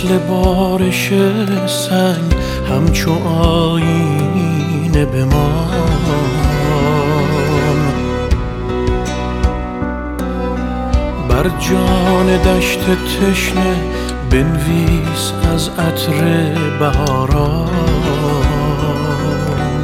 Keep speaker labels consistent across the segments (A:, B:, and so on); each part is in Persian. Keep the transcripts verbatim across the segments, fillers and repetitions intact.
A: مثل بارش سنگ همچو آینه بمان، بر جان دشت تشنه بنویس از عطر بهاران.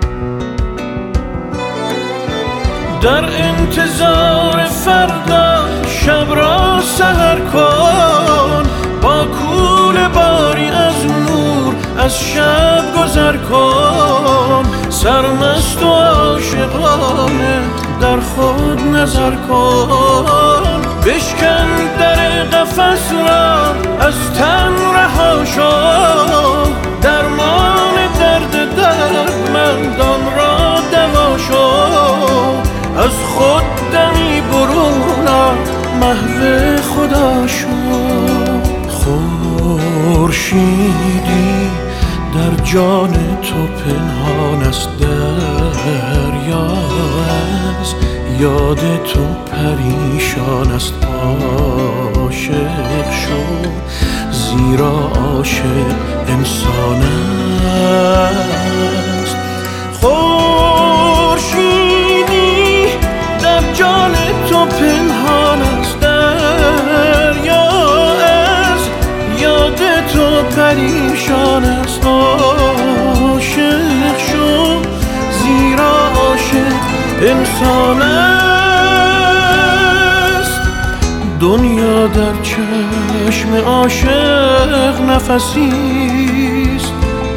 A: در انتظار فردا شب را سحر کن، با کوله باری از نور از شب گذر کن. سرمست و عاشقانه در خود نظر کن، بشکن در قفس را از تن رها شو. درمان درد دردمندان را دوا شو، از خود دمی برون آ، محو خدا شو. خورشیدی در جان تو پنهان است، دریا از یاد تو پریشان است. عاشق شو زیرا عاشق انسان است. خورشیدی در جان تو پنهان است، دریا از یاد تو پریشان است. عاشق شو زیرا عاشق انسان است. دنیا در چشم عاشق نفسیست،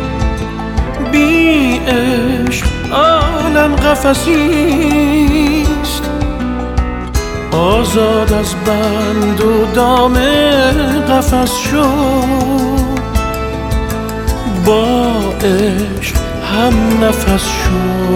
A: بی عشق عالم قفسیست. آزاد از بند و دام قفس شو، با عشق هم نفس شو.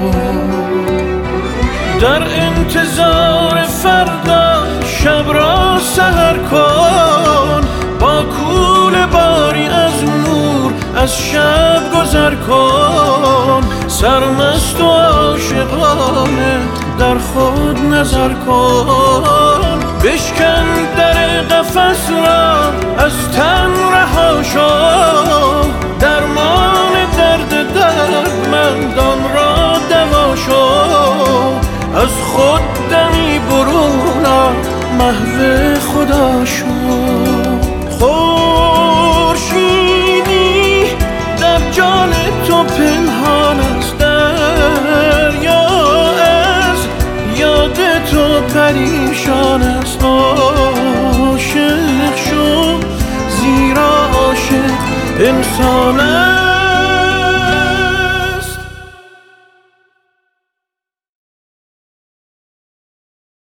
A: در انتظار فردا شب را سحر کن، با کوله باری از نور از شب گذر کن. سرمست و عاشقانه در خود نظر کن، بشکن در قفس را از تن رها شو. درمان درد دردمندان را دوا شو، از خود دمی برون آ، محو خدا شو. خورشیدی در جان تو پنهان است، دریا از یاد تو پریشان است. عاشق شو زیرا عاشق انسان است.